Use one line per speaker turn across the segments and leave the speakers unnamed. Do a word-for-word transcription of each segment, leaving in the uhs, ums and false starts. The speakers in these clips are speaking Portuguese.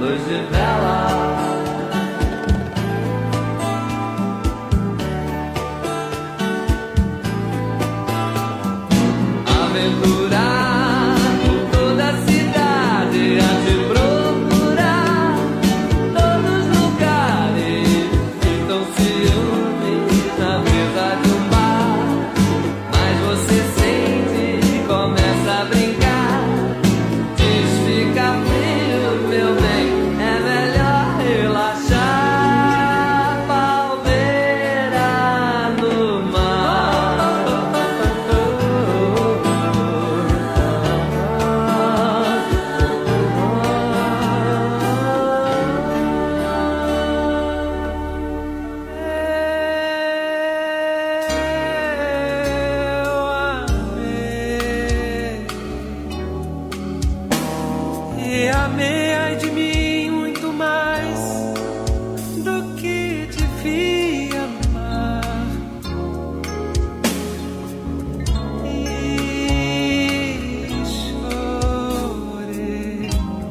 luz de vela. Aventurar por toda a cidade, a te procurar todos os lugares que estão ciúmes na mesa de um bar. Mas você sente e começa a brincar. Diz, fica frio, meu bem, é melhor relaxar. Palmeira no mar. Eu amei e amei, ai de mim, muito mais do que devia amar. E chorei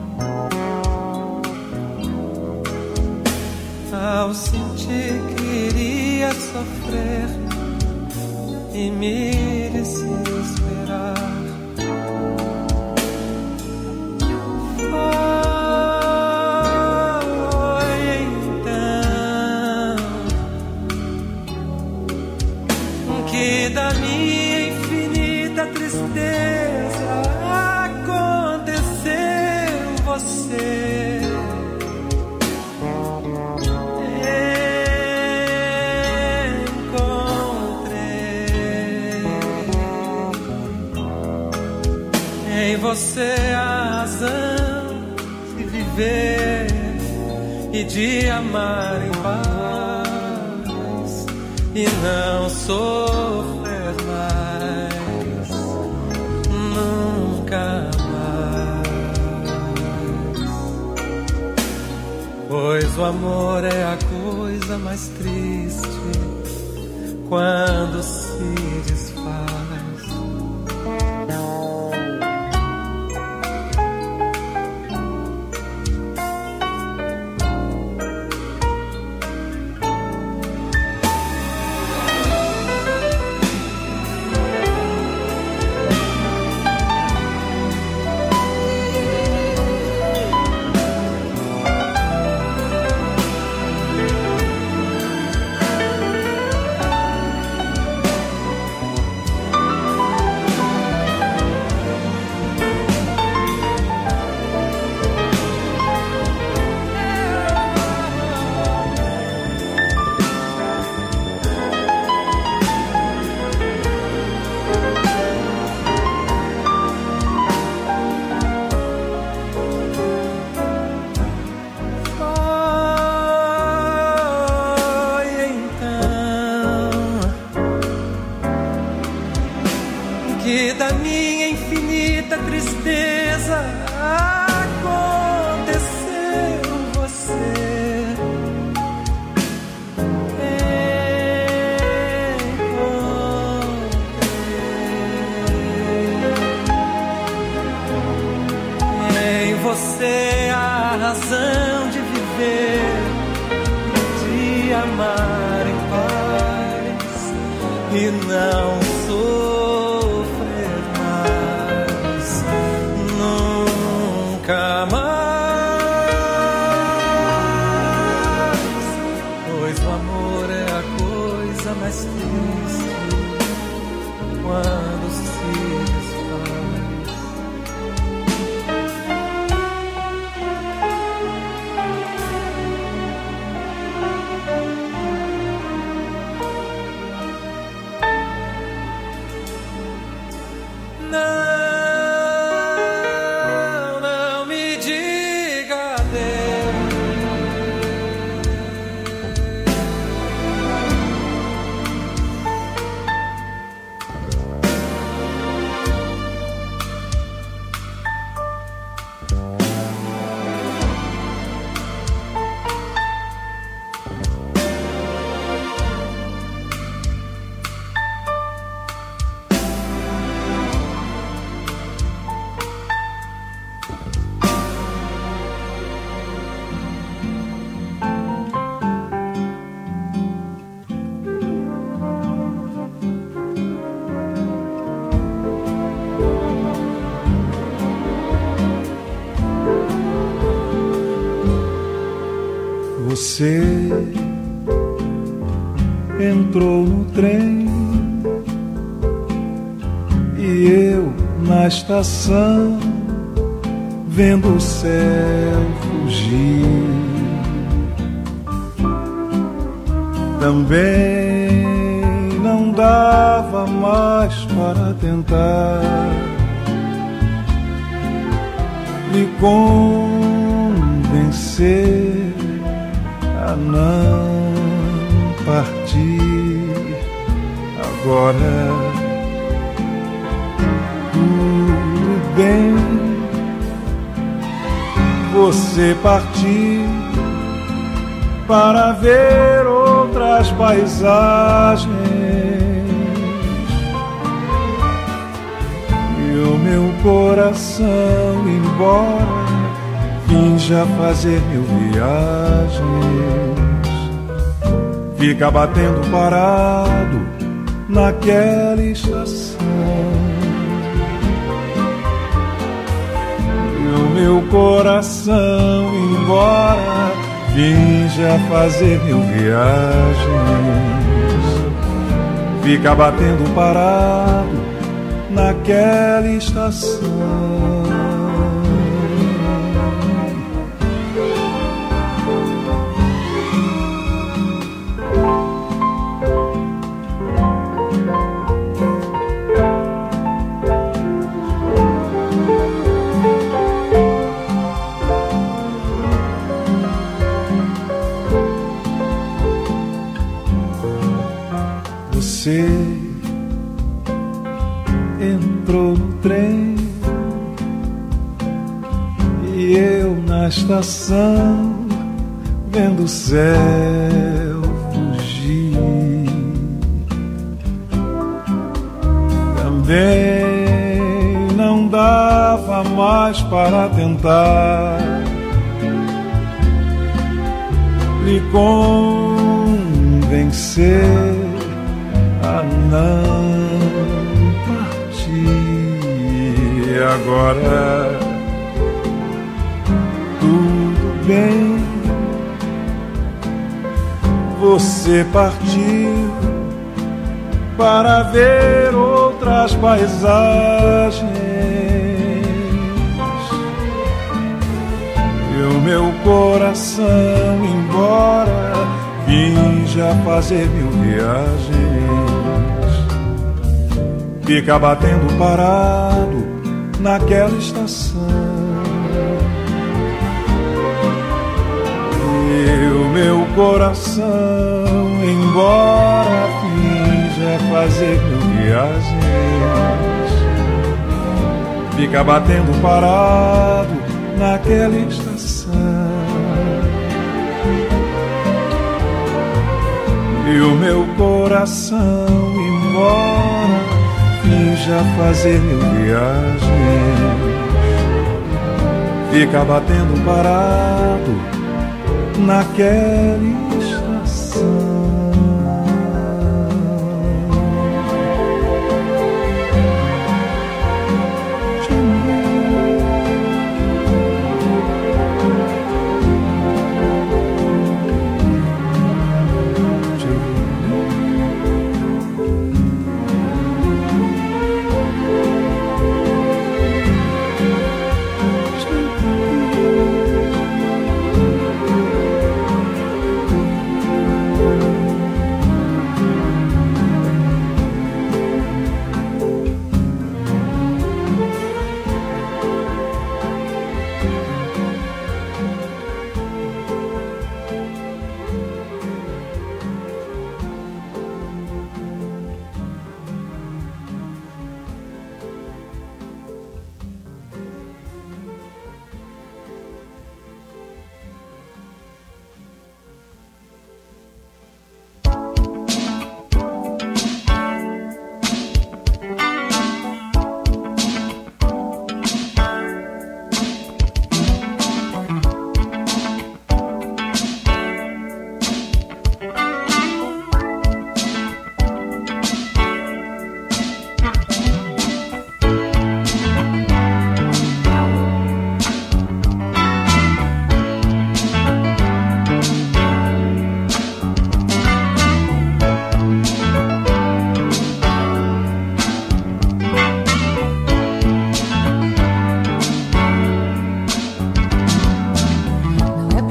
ao sentir que iria sofrer e me desesperar. Foi então que da minha infinita tristeza aconteceu você. Encontrei em você a razão de viver e de amar em paz e não sofrer mais, nunca mais. Pois o amor é a coisa mais triste quando se desfaz. Que da minha infinita tristeza aconteceu você. Encontrei em você a razão de viver, de amar em paz e não sofrer mais, nunca mais. Pois o amor é a coisa mais triste quando se desfaz. Não, não me diga adeus.
Você entrou no trem e eu na estação, vendo o céu fugir. Também não dava mais para tentar me convencer a não partir agora. Tudo bem, você partiu para ver outras paisagens e o meu coração, embora finja fazer mil viagens, fica batendo parado naquela estação. E o meu coração, embora finja fazer mil viagens, fica batendo parado naquela estação. Você entrou no trem e eu na estação, vendo o céu fugir. Também não dava mais para tentar lhe convencer a não partir agora. Tudo bem, você partiu para ver outras paisagens e o meu coração, embora finja fazer mil viagens, fica batendo parado naquela estação. E o meu coração, embora finja fazer mil viagens, fica batendo parado naquela estação. E o meu coração, embora finja fazer mil viagens, fica batendo parado naquela estação.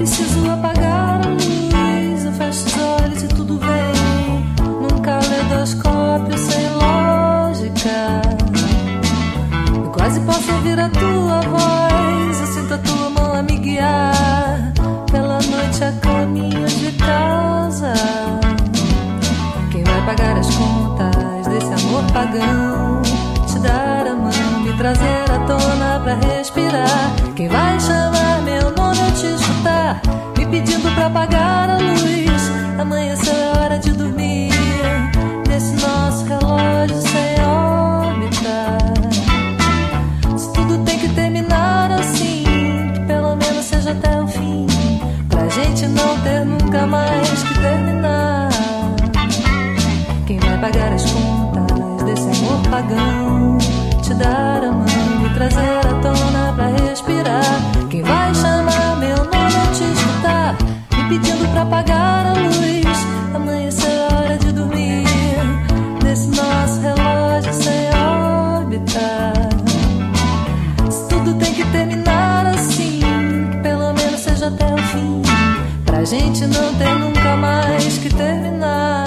preciso apagar a luz. Eu fecho os olhos e tudo vem num caleidoscópio sem lógica. Eu quase posso ouvir a tua voz. Eu sinto a tua mão a me guiar pela noite a caminho de casa. Quem vai pagar as contas desse amor pagão? Te dar a mão, me trazer à tona pra respirar. Quem vai chamar meu nome ao te escutar, me pedindo pra apagar a luz. Amanheceu, é hora de dormir nesse nosso relógio sem órbita. Se tudo tem que terminar assim, que pelo menos seja até o fim, pra gente não ter nunca mais que terminar. Quem vai pagar as contas desse amor pagão? Te dar a mão, me trazer à tona pra respirar. Quem vai chamar meu nome ao te escutar, me pedindo pra apagar a luz. Amanheceu, é hora de dormir nesse nosso relógio sem órbita. Se tudo tem que terminar assim, que pelo menos seja até o fim, pra gente não ter nunca mais que terminar.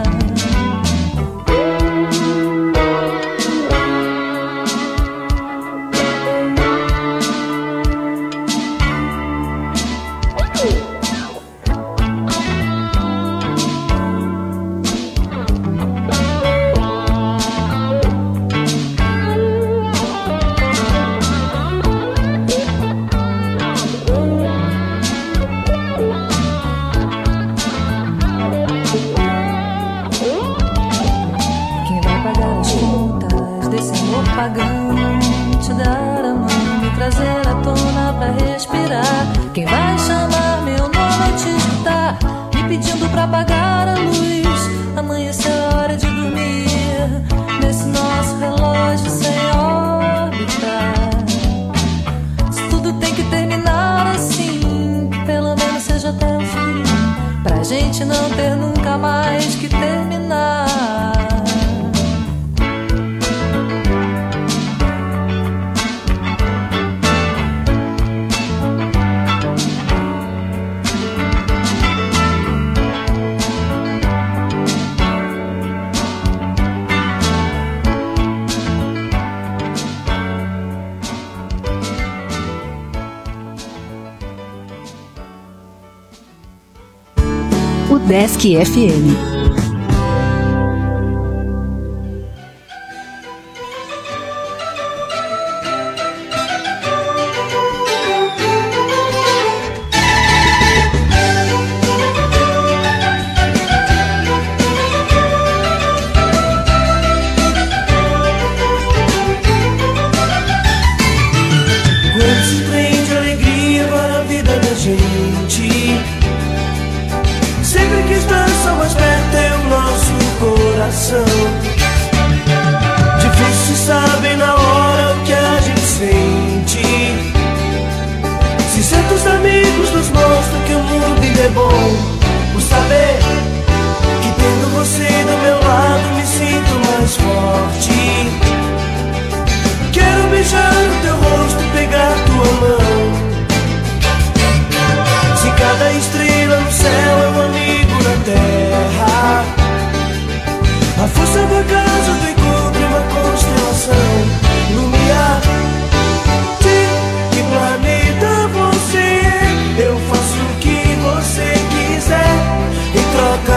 Te dar a mão, me trazer à tona pra respirar. Quem vai chamar meu nome ao te escutar, me pedindo pra apagar a luz. Amanheceu, é hora de dormir nesse nosso relógio sem órbita. Se tudo tem que terminar assim, que pelo menos seja até o fim, pra gente não ter nunca mais que terminar.
Desk F M.
Difícil saber na hora o que a gente sente. Se certos amigos nos mostram que o mundo vive é bom, por saber que tendo você do meu lado me sinto mais forte. Quero beijar o teu rosto e pegar tua mão. Se cada estrela no céu é um amigo na terra, a força do acaso do encontro é uma constelação. Lumiar, que planeta você é? Eu faço o que você quiser em troca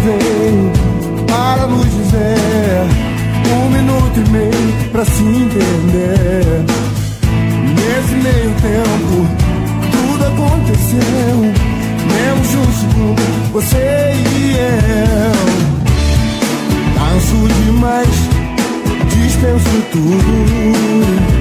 vem para nos dizer um minuto e meio pra se entender. Nesse meio tempo tudo aconteceu, menos de um segundo, você e eu. Canso demais, dispenso tudo.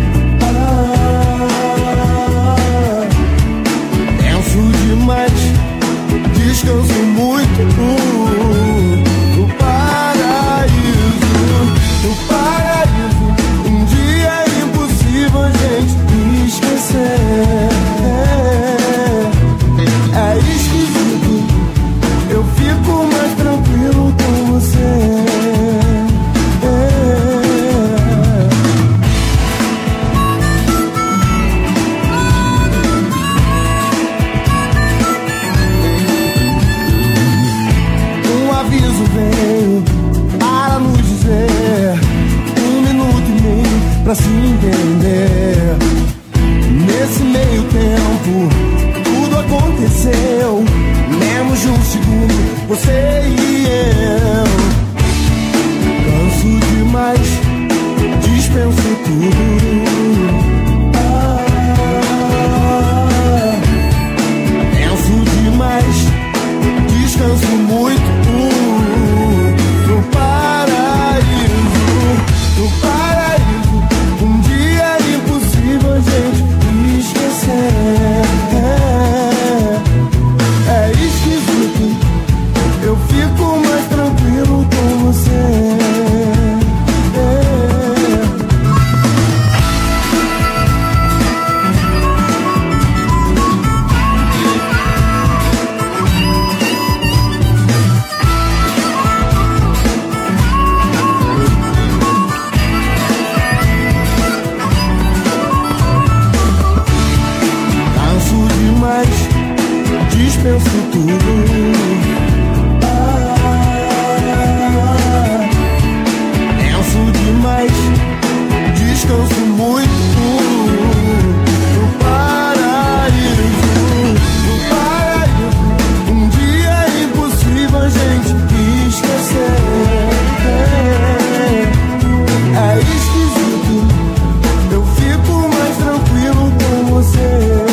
Mas descanso muito no paraíso, no paraíso. Um dia é impossível a gente esquecer. É esquisito, eu fico mais tranquilo com você. Pra se entender, nesse meio tempo tudo aconteceu, menos de um segundo, você e eu. Canso demais, dispenso tudo. Ah, penso demais, descanso muito no paraíso, no paraíso. É esquisito, eu fico mais tranquilo com você. Dispenso tudo. Ah, penso demais, descanso muito no paraíso, no paraíso. Um dia é impossível a gente esquecer. É esquisito, eu fico mais tranquilo com você.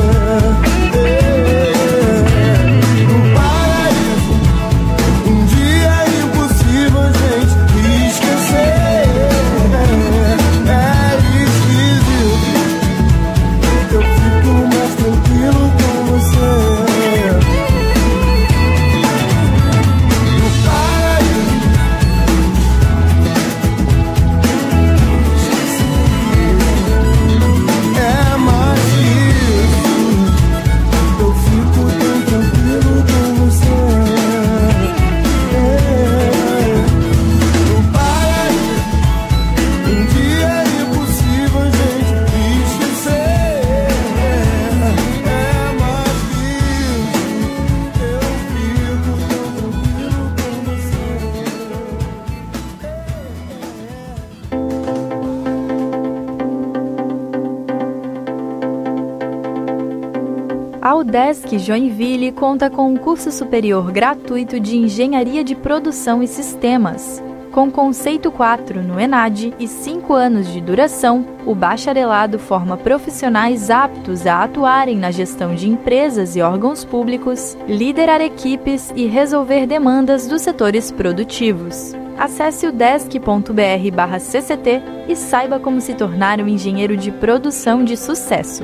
A UDESC Joinville conta com um curso superior gratuito de Engenharia de Produção e Sistemas. Com conceito quatro no ENAD e cinco anos de duração, o bacharelado forma profissionais aptos a atuarem na gestão de empresas e órgãos públicos, liderar equipes e resolver demandas dos setores produtivos. Acesse udesc ponto br barra C C T e saiba como se tornar um engenheiro de produção de sucesso.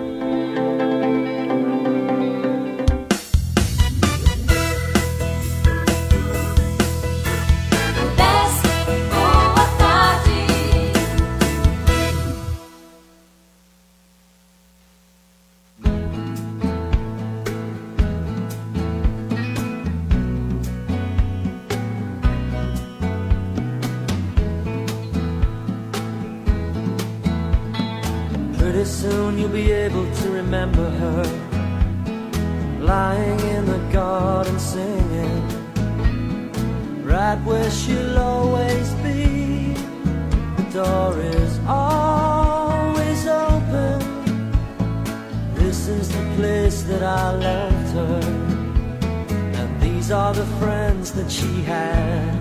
Pretty soon you'll be able to remember her, lying in the garden singing, right where she'll always be. The door is always open. This is the place that I left her, and these These are the friends that she had.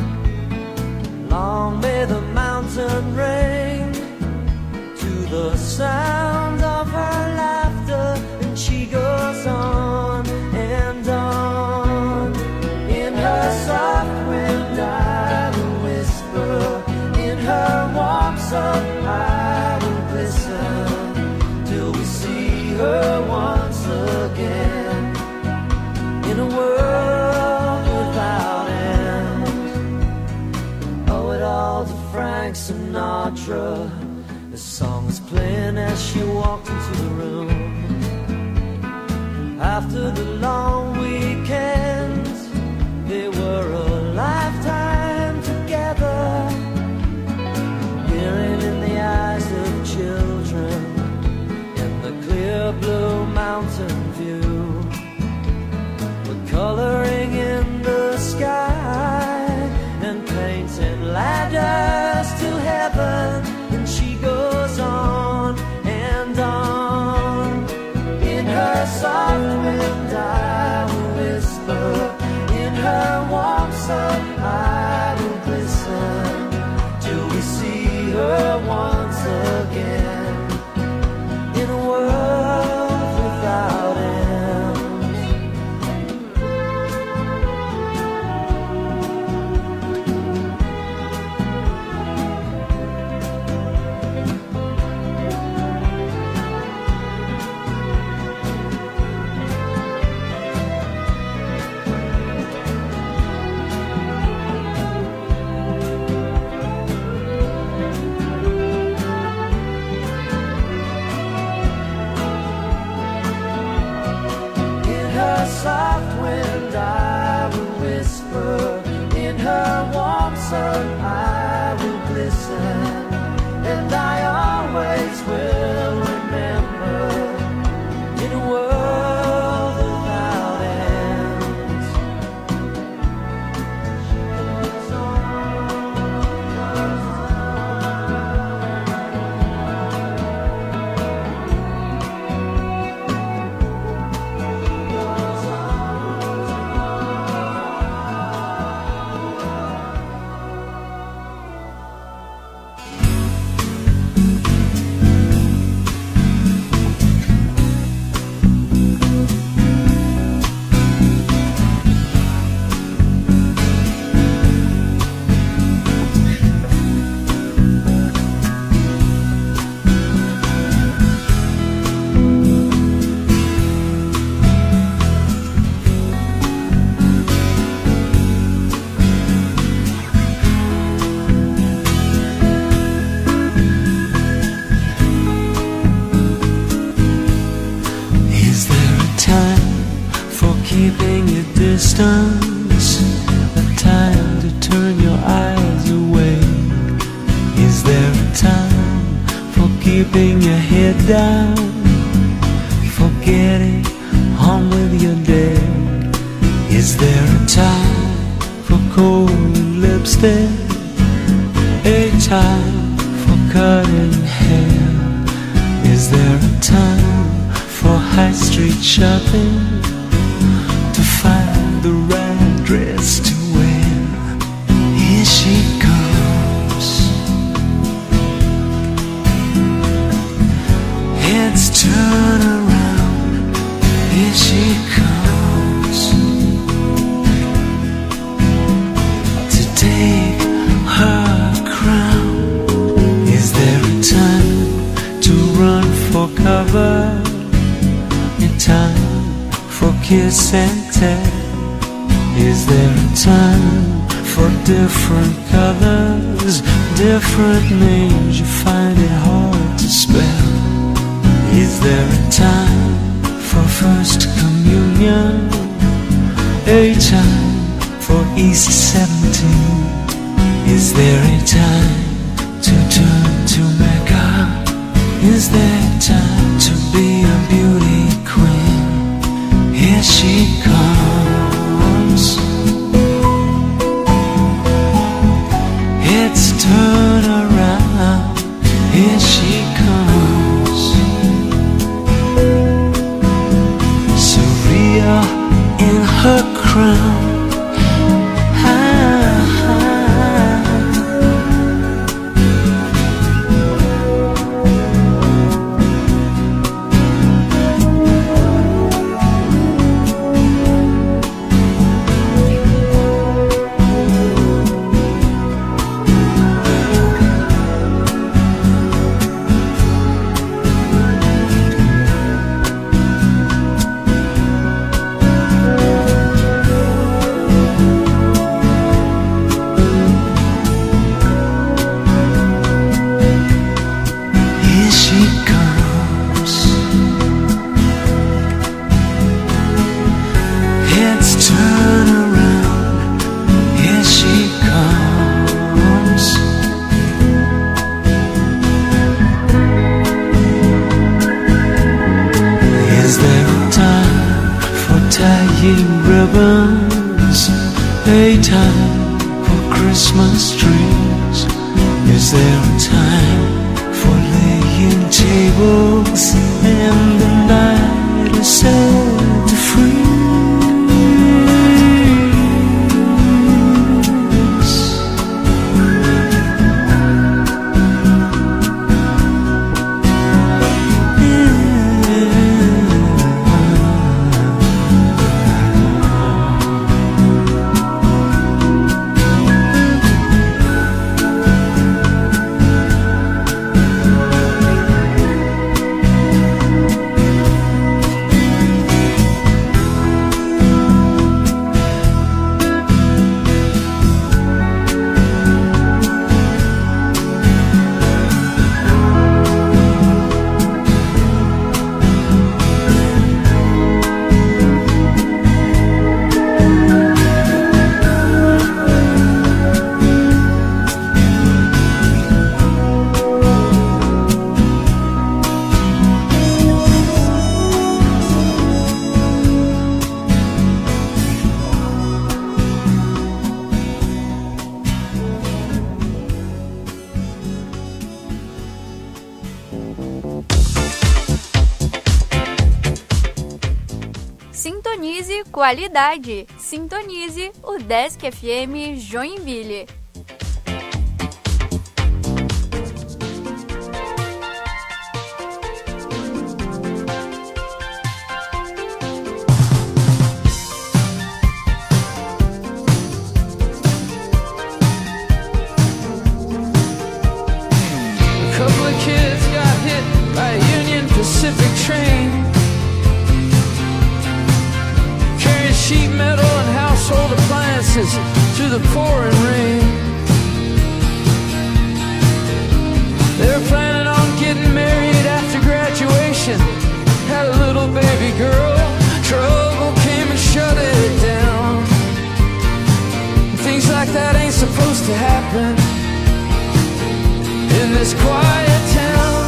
Long may the mountain ring to the sound of her laughter, and she goes on and on. In her soft wind I will whisper, in her warm sun I will glisten, till we see her once again. In a world without end, owe it all to Frank Sinatra. The song was playing as she walked into the room. After the long weekend, they were a lifetime together, peering in the eyes of children in the clear blue mountain view. Coloring in the sky and painting ladders to heaven, and she goes on and on. In her soft wind I will whisper, in her warm sun I will glisten, till we see her once again. In a world without end. Soft wind I will whisper, in her warm sun I will glisten, and I always will remember. In a world without end, distance, a time to turn your eyes away. Is there a time for keeping your head down, for getting on with your day? Is there a time for cold lipstick, a time for cutting hair? Is there a time for high street shopping, to find the right dress to wear? Here she comes, heads turn around. Here she comes to take her crown. Is there a time to run for cover, a time for kiss and tell? Is there a time for different colors, different names you find it hard to spell? Is there a time for first communion, a time for East seventeen? Is there a time to turn to Mecca? Is there time to be a beauty queen? Here she comes, heads turn around. Here she comes, Syria in her crown.
ribbons, a time for Christmas trees. Is there a time for laying tables and the night is set to freeze?
Sintonize qualidade. Sintonize o Desk F M Joinville.
A couple of kids got hit by a Union Pacific train. Sheet metal and household appliances through the pouring rain. They were planning on getting married after graduation. Had a little baby girl. Trouble came and shut it down. Things like that ain't supposed to happen in this quiet town.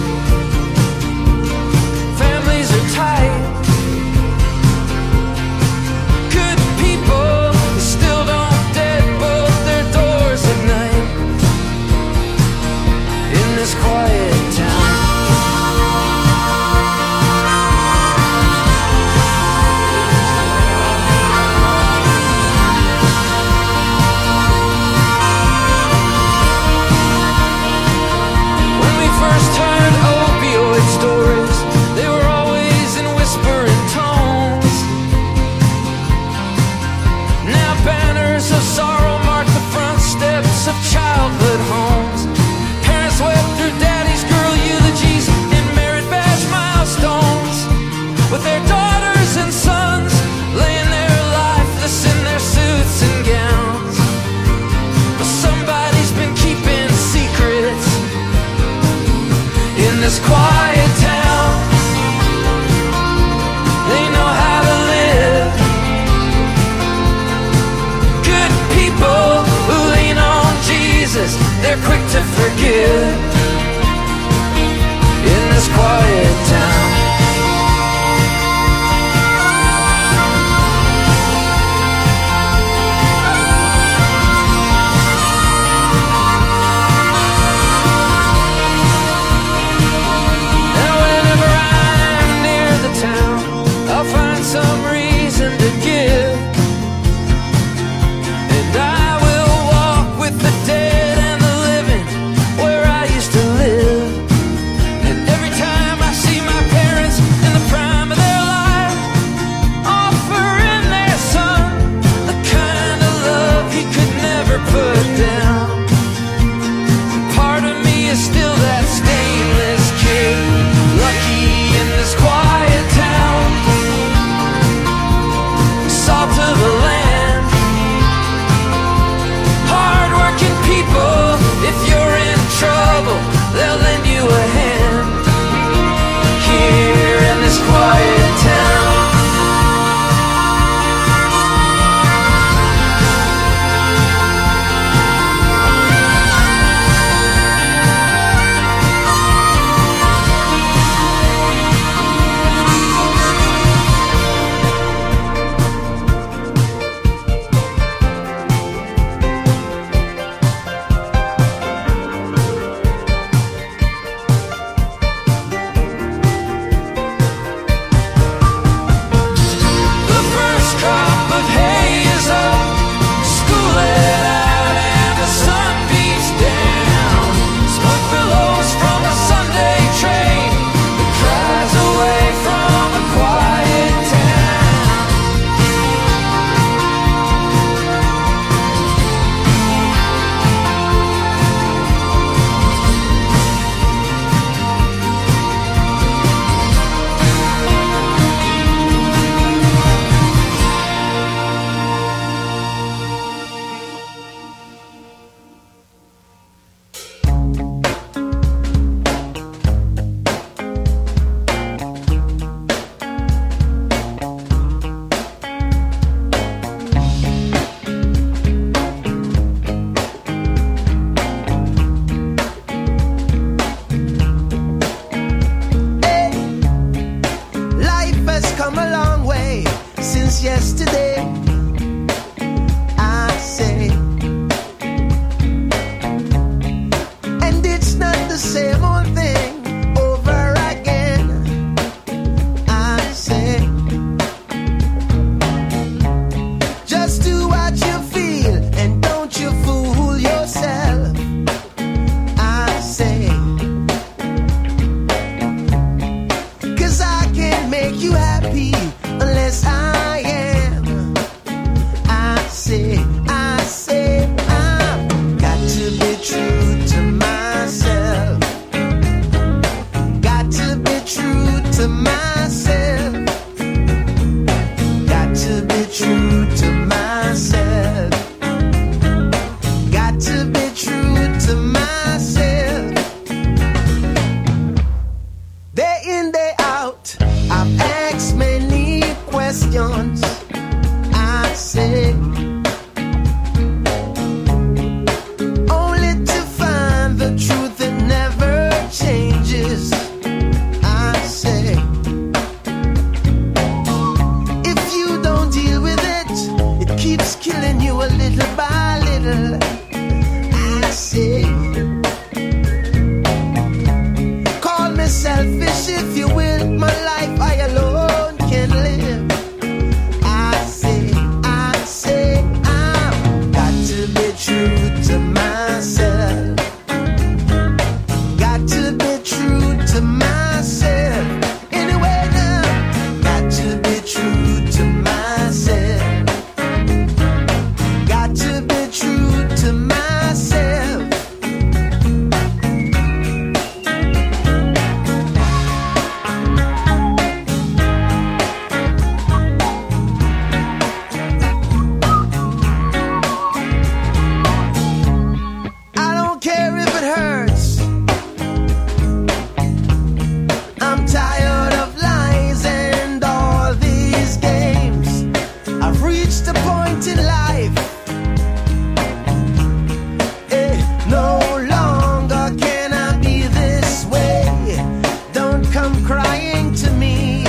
Families are tight. This quiet town. When we first heard opioid stories, they were always in whispering tones. Now banners of sorrow mark the front steps of childhood homes. Swept through daddy's girl eulogies and merit badge milestones, with their daughters and sons laying their lifeless in their suits and gowns. But somebody's been keeping secrets in this quiet town. They know how to live. Good people who lean on Jesus, they're quick to forgive in this quiet town. Now whenever I'm near the town, I'll find some reason to give, and I will walk with the dead and the living where I used to
keeps killing you a little by little. I say, call me selfish if you will. My life I alone can live. I say, I say, I've got to be true to myself. Got to be true to myself. Anyway now, got to be true to myself. Got to be true to myself. I don't care if it hurts. I'm tired of lies and all these games. I've reached a point in life. Eh, no longer can I be this way. Don't come crying to me.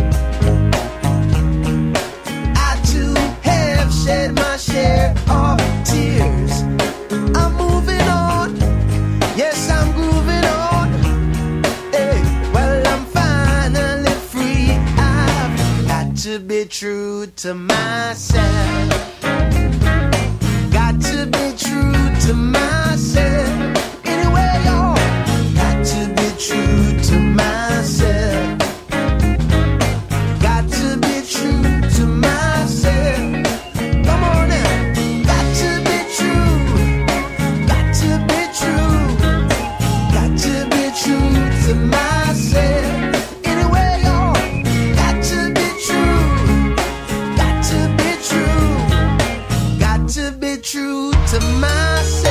I too have shed my share of tears. I'm moving on. Yes, I'm grooving on. Hey, well, I'm finally free. I've got to be true to myself. Got to be true to myself. Anyway, y'all, got to be true to myself. Got to be true to myself. Come on now. Got to be true. Got to be true. Got to be true to myself. Anyway, y'all, got to be true. Got to be true. Got to be true to myself.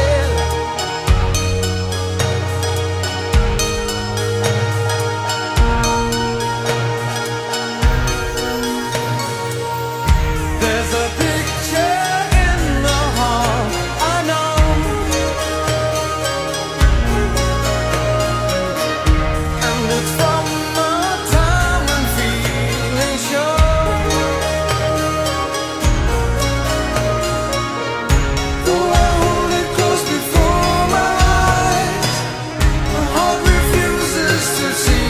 There's a picture in the hall, I know. And it's from a time when feeling sure. Though I hold it close before my eyes, my heart refuses to see.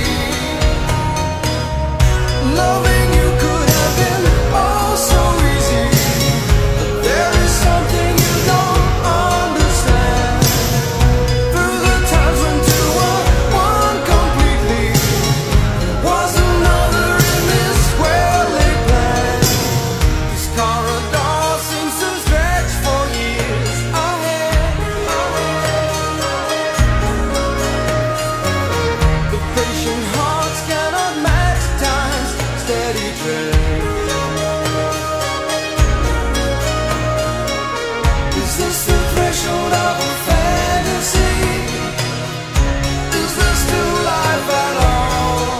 Loving you could have been oh so easy. But there is something you don't understand. Through the times when two were one completely, there was another in this well-laid plan. This corridor seems to stretch for years ahead. The patient hearts cannot match time's steady tread. Is this the threshold of a fantasy? Is there still life at all?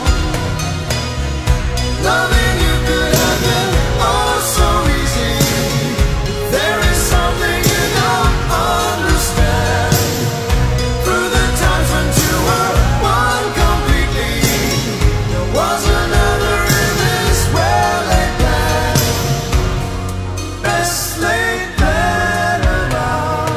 Loving you could have been oh so easy. There is something you don't understand. Through the times when two were one completely, there was another in this well-laid plan. Best laid plan of all.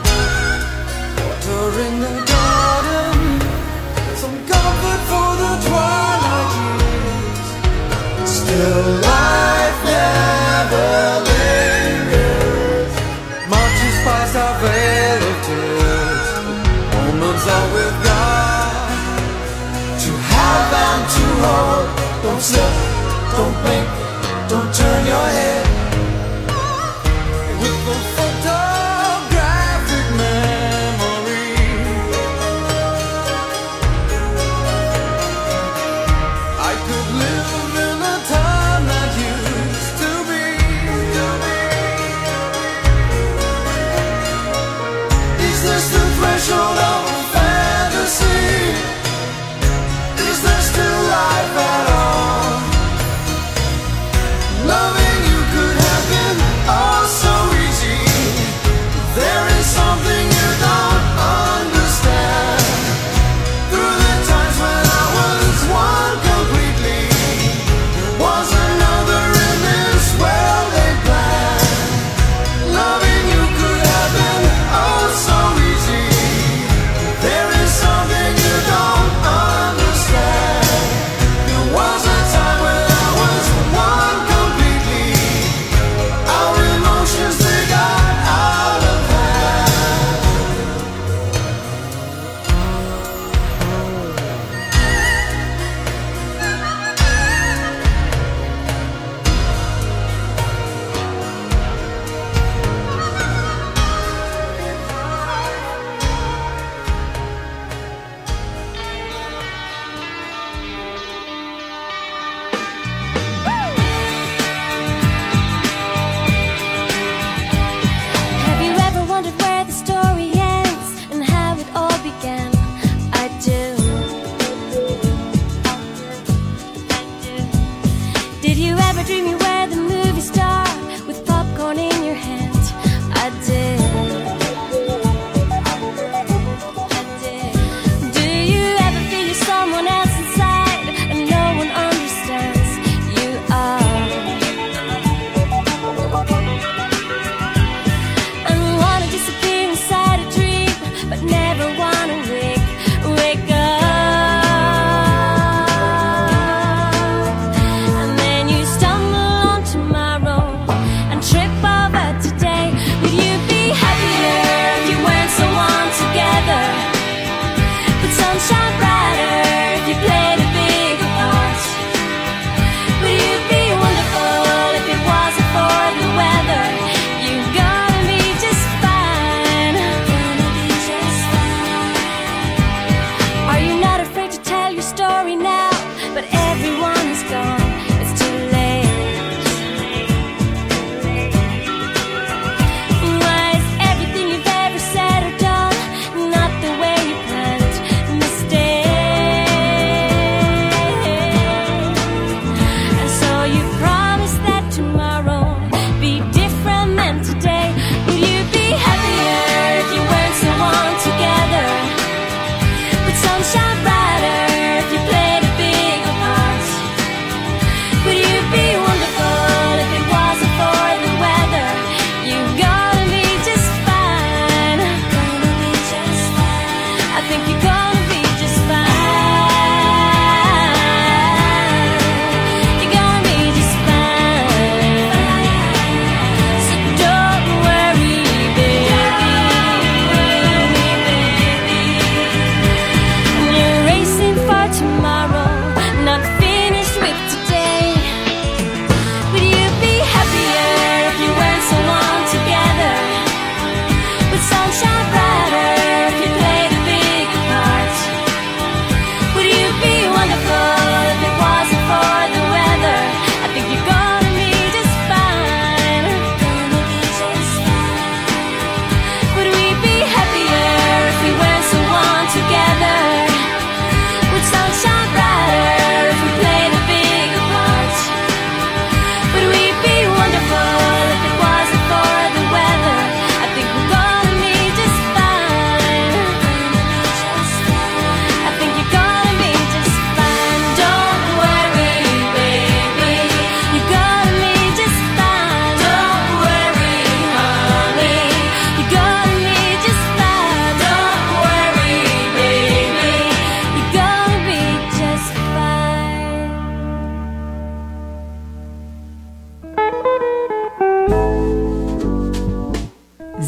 Water in the garden, some comfort for the twilight years. Still life never lingers. Marches past our veil of tears. Moments are with God, to have and to hold. Don't slip, don't blink, don't turn your head. With the photographic memory, I could live in a time that used to be. Is this the threshold of a fantasy? Is there still life at all?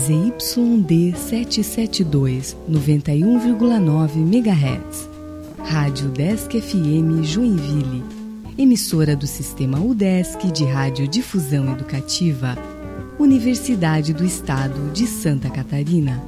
Z Y D setecentos e setenta e dois, noventa e um vírgula nove megahertz. Rádio Udesc F M Joinville. Emissora do Sistema Udesc de Radiodifusão Educativa. Universidade do Estado de Santa Catarina.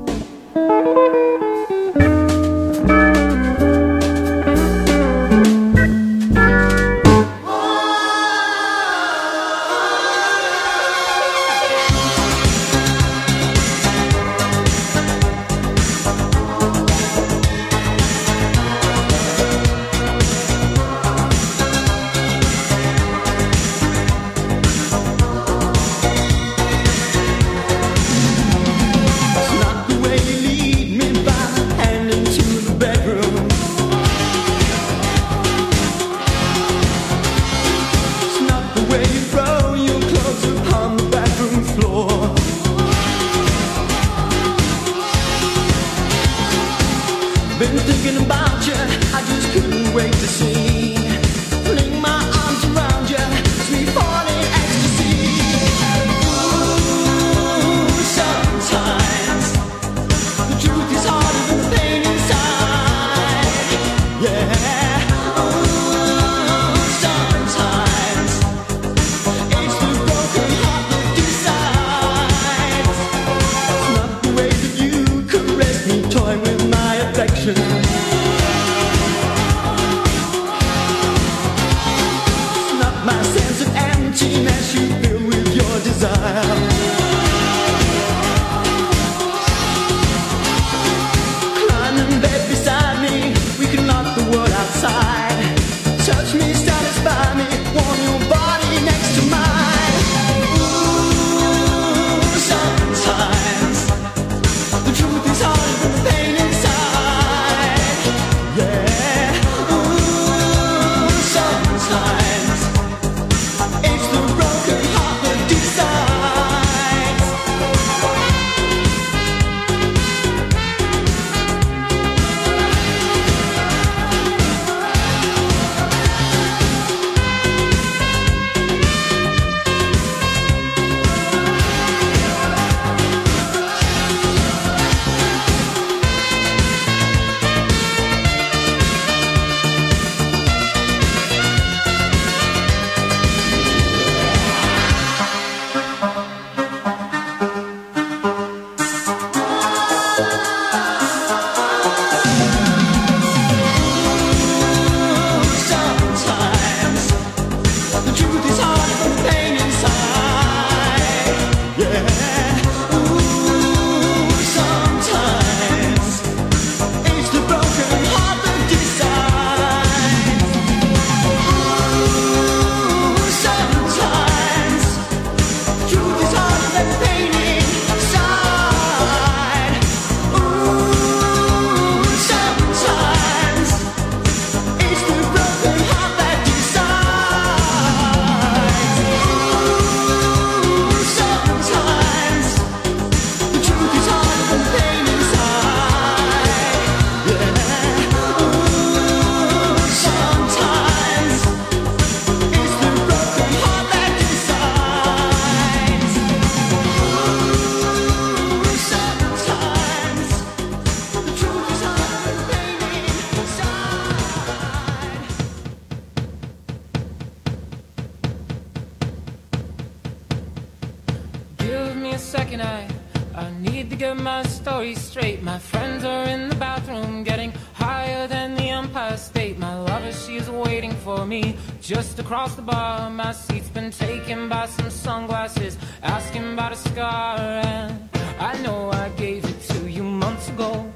Just across the bar, my seat's been taken by some sunglasses, asking about a scar, and I know I gave it to you months ago.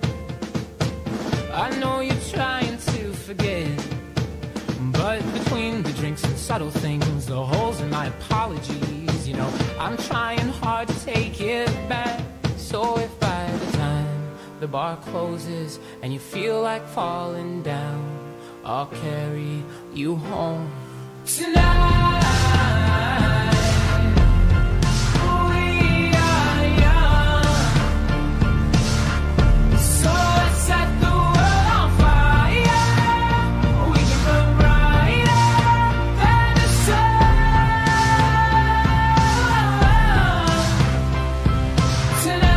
I know you're trying to forget, but between the drinks and subtle things, the holes in my apologies, you know, I'm trying hard to take it back. So if by the time the bar closes and you feel like falling down, I'll carry you home tonight. We are young, so let's set the world on fire. We can burn brighter than the sun tonight.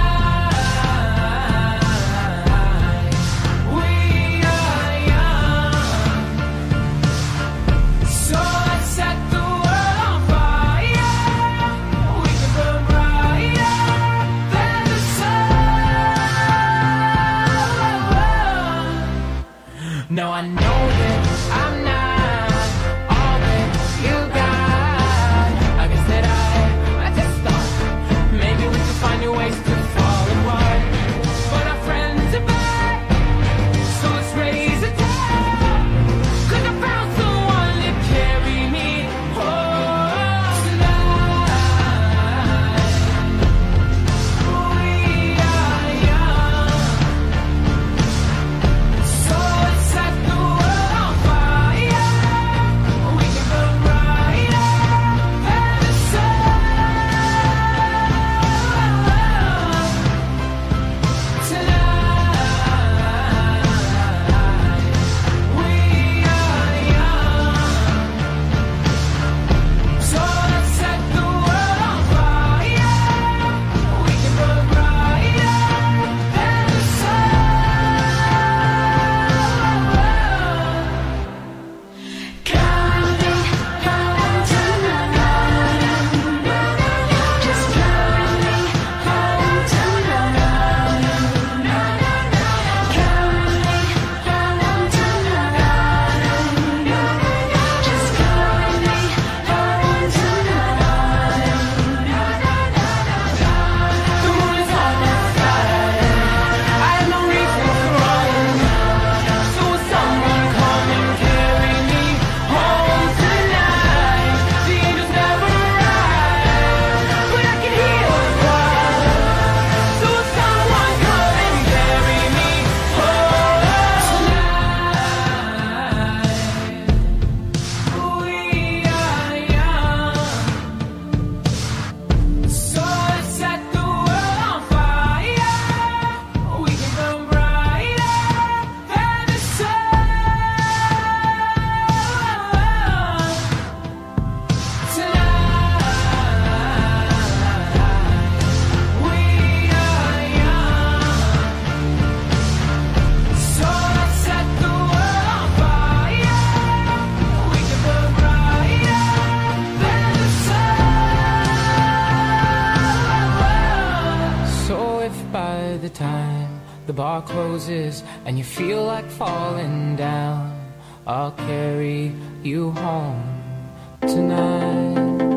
the time the bar closes and you feel like falling down, I'll carry you home tonight.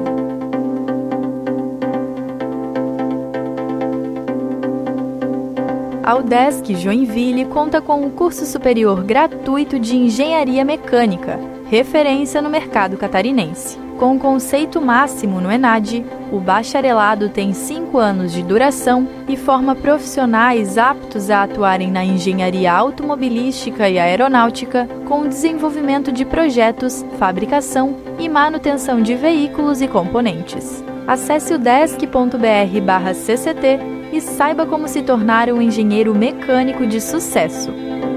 A UDESC Joinville conta com um curso superior gratuito de Engenharia Mecânica, referência no mercado catarinense. Com o conceito máximo no ENAD, o bacharelado tem cinco anos de duração e forma profissionais aptos a atuarem na engenharia automobilística e aeronáutica, com desenvolvimento de projetos, fabricação e manutenção de veículos e componentes. Acesse udesc ponto br barra C C T e saiba como se tornar um engenheiro mecânico de sucesso.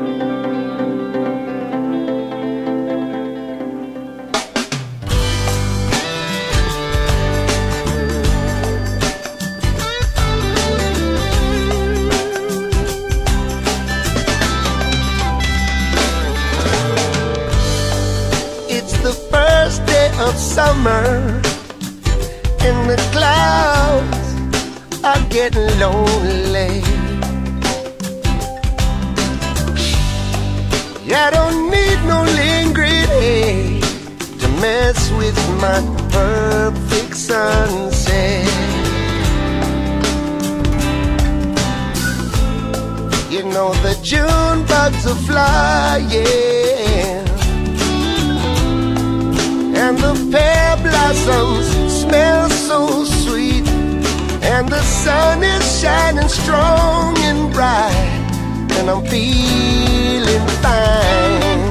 Summer and the clouds are getting lonely. I don't need no lingering age to mess with my perfect sunset. You know the June bugs are flying and the pear blossoms smell so sweet, and the sun is shining strong and bright, and I'm feeling fine.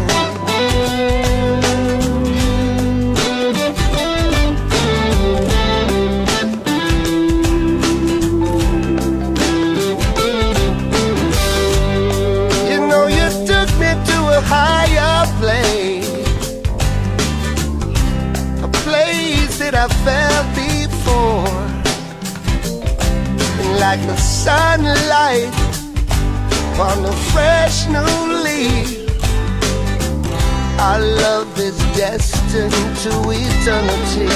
You know you took me to a higher place, that I felt before, and like the sunlight on a fresh new leaf, our love is destined to eternity.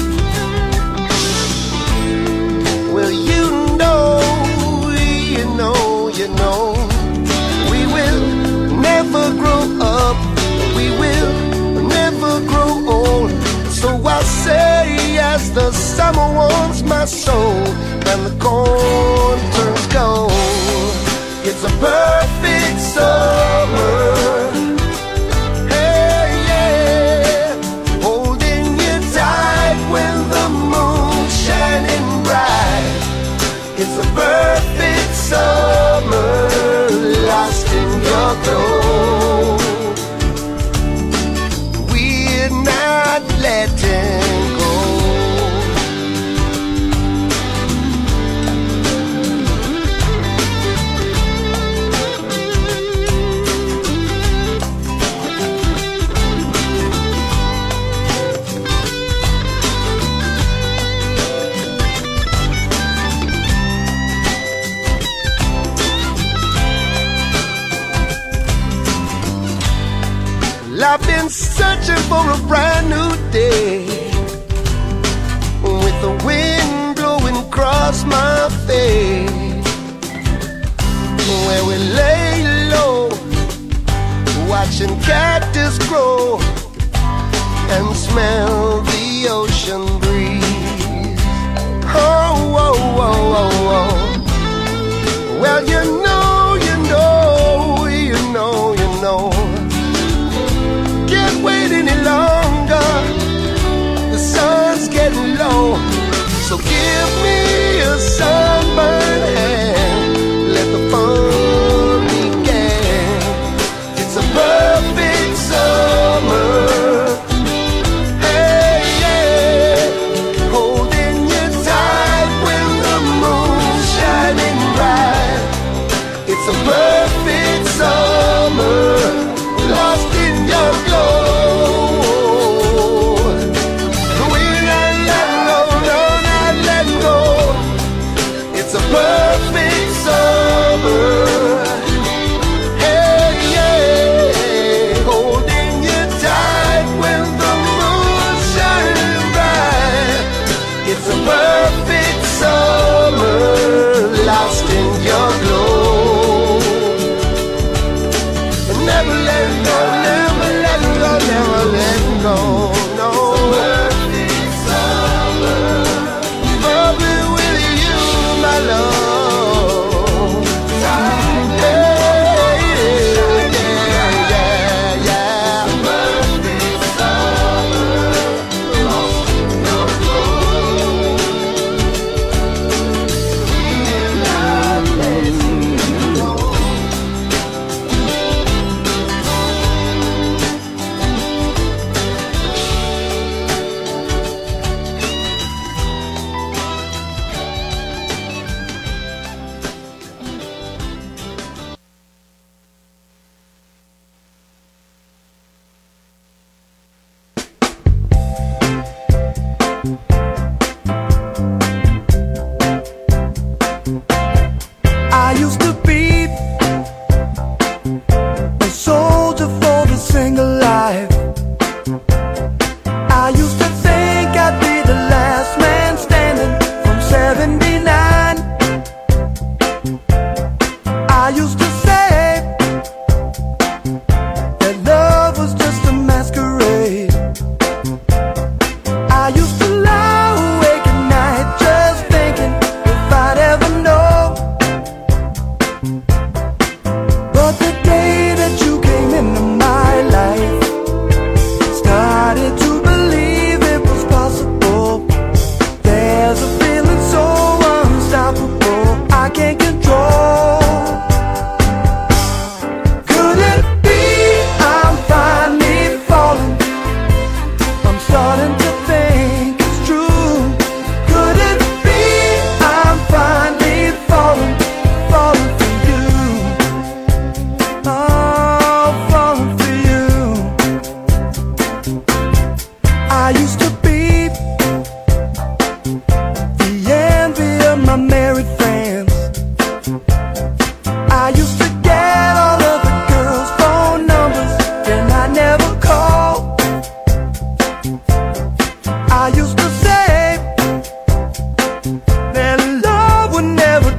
Well, you know, you know, you know, we will never grow up, we will never grow old. So I say as the summer warms my soul and the corn turns gold. It's a perfect summer. Hey, yeah. Holding you tight when the moon's shining bright. It's a perfect summer, lost in your glow. We're not letting go. I've been searching for a brand new day, with the wind blowing across my face, where we lay low, watching cactus grow and smell the ocean breeze. Oh, oh, oh,